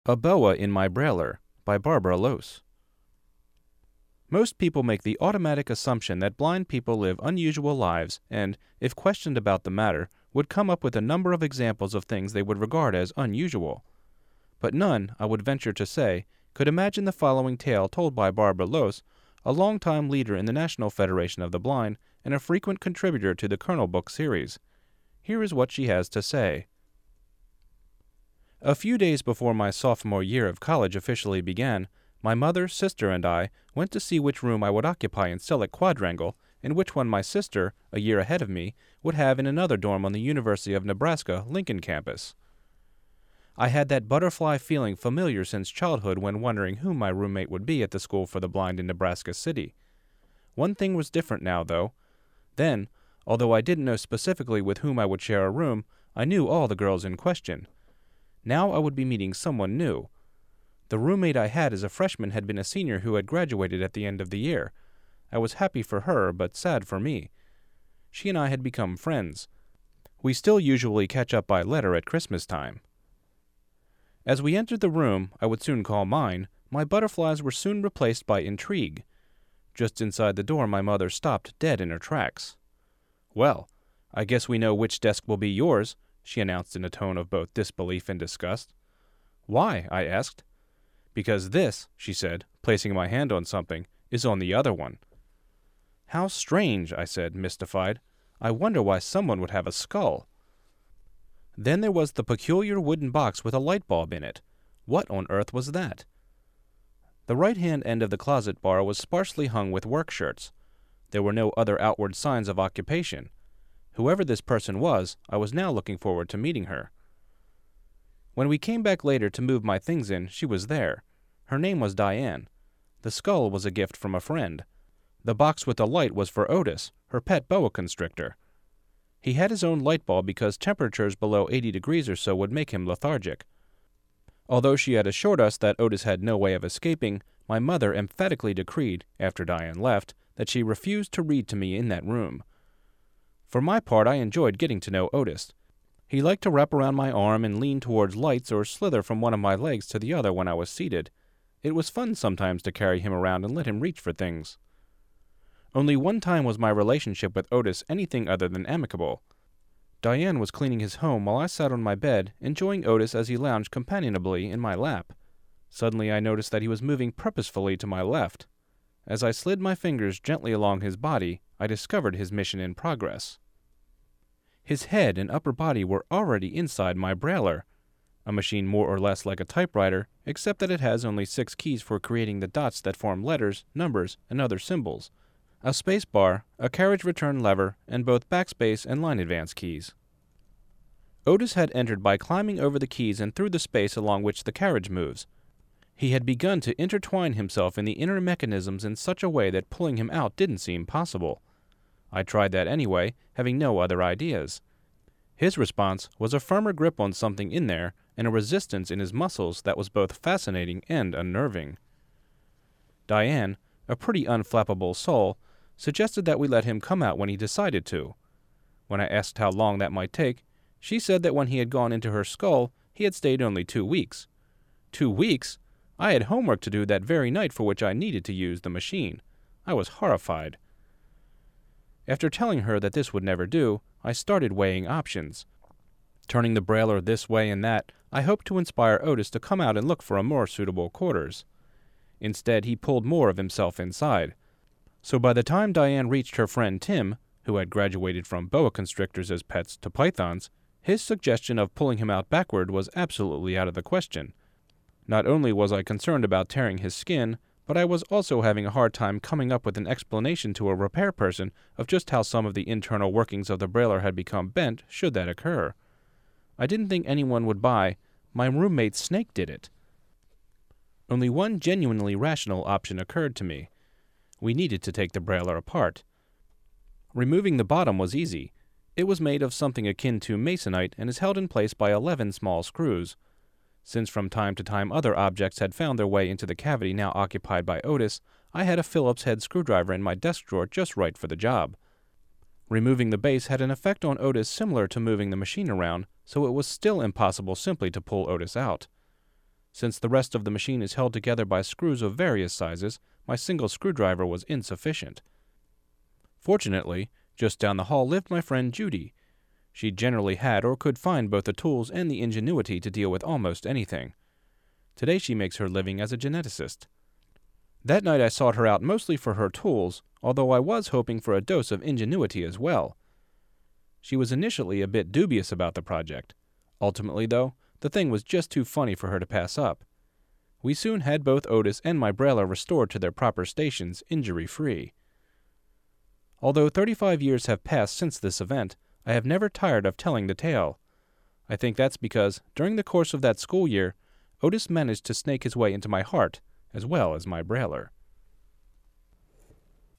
A Boa in My Brailer by Barbara Lose. Most people make the automatic assumption that blind people live unusual lives and, if questioned about the matter, would come up with a number of examples of things they would regard as unusual. But none, I would venture to say, could imagine the following tale told by Barbara Lose, a longtime leader in the National Federation of the Blind and a frequent contributor to the Kernel Book series. Here is what she has to say. A few days before my sophomore year of college officially began, my mother, sister, and I went to see which room I would occupy in Selleck Quadrangle and which one my sister, a year ahead of me, would have in another dorm on the University of Nebraska, Lincoln campus. I had that butterfly feeling familiar since childhood when wondering who my roommate would be at the School for the Blind in Nebraska City. One thing was different now, though. Then, although I didn't know specifically with whom I would share a room, I knew all the girls in question. Now I would be meeting someone new. The roommate I had as a freshman had been a senior who had graduated at the end of the year. I was happy for her, but sad for me. She and I had become friends. We still usually catch up by letter at Christmas time. As we entered the room I would soon call mine, my butterflies were soon replaced by intrigue. Just inside the door my mother stopped dead in her tracks. "Well, I guess we know which desk will be yours," she announced in a tone of both disbelief and disgust. "Why?" I asked. "Because this," she said, placing my hand on something, "is on the other one." "How strange," I said, mystified. "I wonder why someone would have a skull." Then there was the peculiar wooden box with a light bulb in it. What on earth was that? The right-hand end of the closet bar was sparsely hung with work shirts. There were no other outward signs of occupation. Whoever this person was, I was now looking forward to meeting her. When we came back later to move my things in, she was there. Her name was Diane. The skull was a gift from a friend. The box with the light was for Otis, her pet boa constrictor. He had his own light bulb because temperatures below 80 degrees or so would make him lethargic. Although she had assured us that Otis had no way of escaping, my mother emphatically decreed, after Diane left, that she refused to read to me in that room. For my part, I enjoyed getting to know Otis. He liked to wrap around my arm and lean towards lights or slither from one of my legs to the other when I was seated. It was fun sometimes to carry him around and let him reach for things. Only one time was my relationship with Otis anything other than amicable. Diane was cleaning his home while I sat on my bed, enjoying Otis as he lounged companionably in my lap. Suddenly I noticed that he was moving purposefully to my left. As I slid my fingers gently along his body, I discovered his mission in progress. His head and upper body were already inside my brailer, a machine more or less like a typewriter, except that it has only 6 keys for creating the dots that form letters, numbers, and other symbols, a space bar, a carriage return lever, and both backspace and line advance keys. Otis had entered by climbing over the keys and through the space along which the carriage moves. He had begun to intertwine himself in the inner mechanisms in such a way that pulling him out didn't seem possible. I tried that anyway, having no other ideas. His response was a firmer grip on something in there and a resistance in his muscles that was both fascinating and unnerving. Diane, a pretty unflappable soul, suggested that we let him come out when he decided to. When I asked how long that might take, she said that when he had gone into her skull, he had stayed only 2 weeks. 2 weeks? I had homework to do that very night for which I needed to use the machine. I was horrified. After telling her that this would never do, I started weighing options. Turning the brailer this way and that, I hoped to inspire Otis to come out and look for a more suitable quarters. Instead, he pulled more of himself inside. So by the time Diane reached her friend Tim, who had graduated from boa constrictors as pets to pythons, his suggestion of pulling him out backward was absolutely out of the question. Not only was I concerned about tearing his skin, but I was also having a hard time coming up with an explanation to a repair person of just how some of the internal workings of the brailer had become bent should that occur. I didn't think anyone would buy, "My roommate's snake did it." Only one genuinely rational option occurred to me. We needed to take the brailer apart. Removing the bottom was easy. It was made of something akin to masonite and is held in place by 11 small screws. Since from time to time other objects had found their way into the cavity now occupied by Otis, I had a Phillips head screwdriver in my desk drawer just right for the job. Removing the base had an effect on Otis similar to moving the machine around, so it was still impossible simply to pull Otis out. Since the rest of the machine is held together by screws of various sizes, my single screwdriver was insufficient. Fortunately, just down the hall lived my friend Judy. She generally had or could find both the tools and the ingenuity to deal with almost anything. Today she makes her living as a geneticist. That night I sought her out mostly for her tools, although I was hoping for a dose of ingenuity as well. She was initially a bit dubious about the project. Ultimately, though, the thing was just too funny for her to pass up. We soon had both Otis and my Brailler restored to their proper stations, injury-free. Although 35 years have passed since this event, I have never tired of telling the tale. I think that's because, during the course of that school year, Otis managed to snake his way into my heart, as well as my Brailler.